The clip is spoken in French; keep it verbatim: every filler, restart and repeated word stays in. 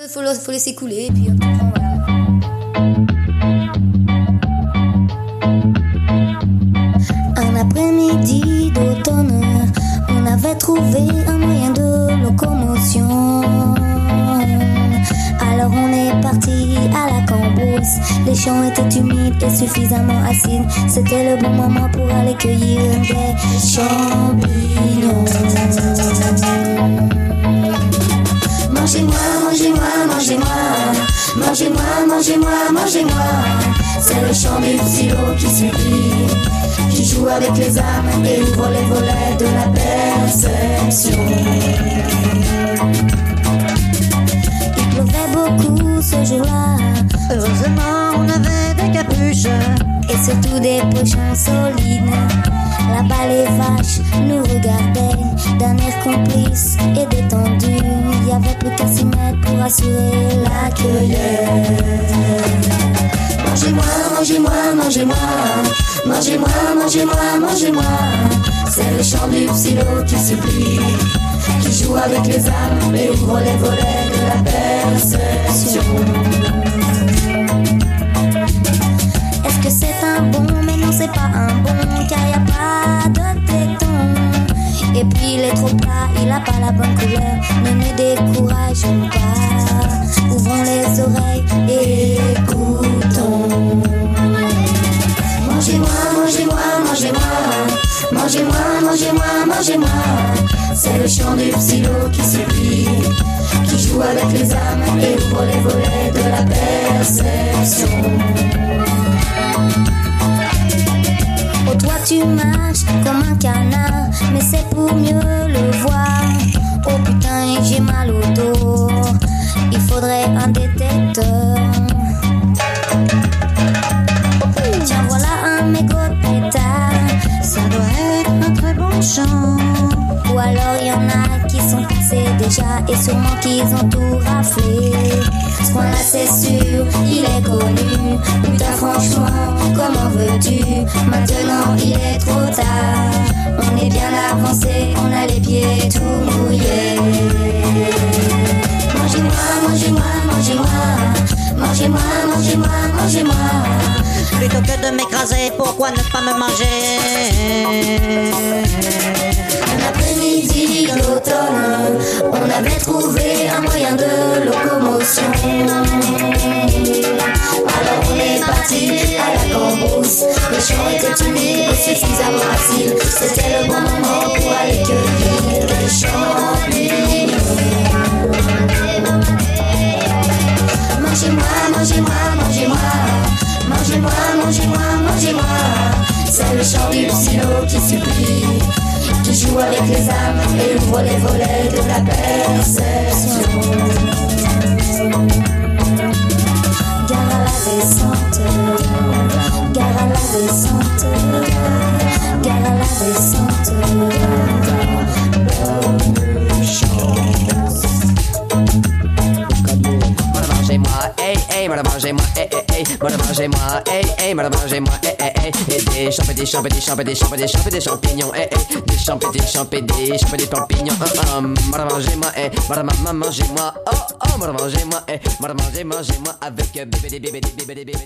Faut, le, faut laisser couler et puis on prend, voilà. Un après-midi d'automne, on avait trouvé un moyen de locomotion. Alors on est parti à la cambrousse. Les champs étaient humides et suffisamment acides. C'était le bon moment pour aller cueillir des champignons. Mangez-moi, mangez-moi, mangez-moi. Mangez-moi, mangez-moi, mangez-moi. C'est le chant du psylo qui supplie, qui joue avec les âmes et ouvre les volets de la perception. Il pleuvait beaucoup ce jour-là. Heureusement on avait des capuches et surtout des pochons solides. Là-bas les vaches nous regardaient d'un air complice et détendu. Il y avait plus qu'à s'y mettre pour assurer la cueillette. Mangez-moi, mangez-moi, mangez-moi. Mangez-moi, mangez-moi, mangez-moi. C'est le chant du psylo qui supplie, qui joue avec les âmes et ouvre les volets de la perception. Est-ce que c'est un bon? Mais non, c'est pas un bon, car y a pas de téton. Et puis il est trop plat, il a pas la bonne couleur. Ne nous décourageons pas, ouvrons les oreilles et écoutons. Mangez-moi, mangez-moi, mangez-moi. Mangez-moi, mangez-moi, mangez-moi. C'est le chant du psylo qui supplie, qui joue avec les âmes et ouvre les volets de la perception. Oh toi tu marches comme un canard, mais c'est pour mieux le voir. Oh putain j'ai mal au dos, il faudrait un détecteur. Tiens voilà un mégot de pétard, ça doit être un très bon chant. Ou alors y en a qui sont passés déjà et sûrement qu'ils ont tout raflé. Ce coin là c'est sûr, il est connu. Putain franchement, comment veux-tu? Maintenant il est trop tard. On est bien avancé, on a les pieds tout mouillés. Mangez-moi, mangez-moi, mangez-moi. Mangez-moi, mangez-moi, mangez-moi. Plutôt que de m'écraser, pourquoi ne pas me manger? Un après-midi d'automne, on avait trouvé un moyen de locomotion. Alors on est parti à la cambrousse. Les champs étaient humides et suffisamment acides. C'était le bon moment pour aller cueillir les champignons. Mangez-moi, mangez-moi, mangez-moi. Mangez-moi, mangez-moi, mangez-moi. C'est le chant du psylo qui supplie, qui joue avec les âmes et ouvre les volets de la perception. Gare à la descente, gare à la descente, gare à la descente. Bonne chance. Mangez-moi, hey, hey, mangez-moi, hey, hey, hey, mangez-moi, hey, hey, mangez-moi, hey, hey, hey, et des champs, des champs, des champs, des champs, des champs, des champignons, hey, hey, des champs, des champs, des champs, des champignons, hum, hum, mangez-moi, hey, mangez-moi, oh, oh, mangez-moi, hey, mangez-moi avec bébé, bébé, bébé, bébé.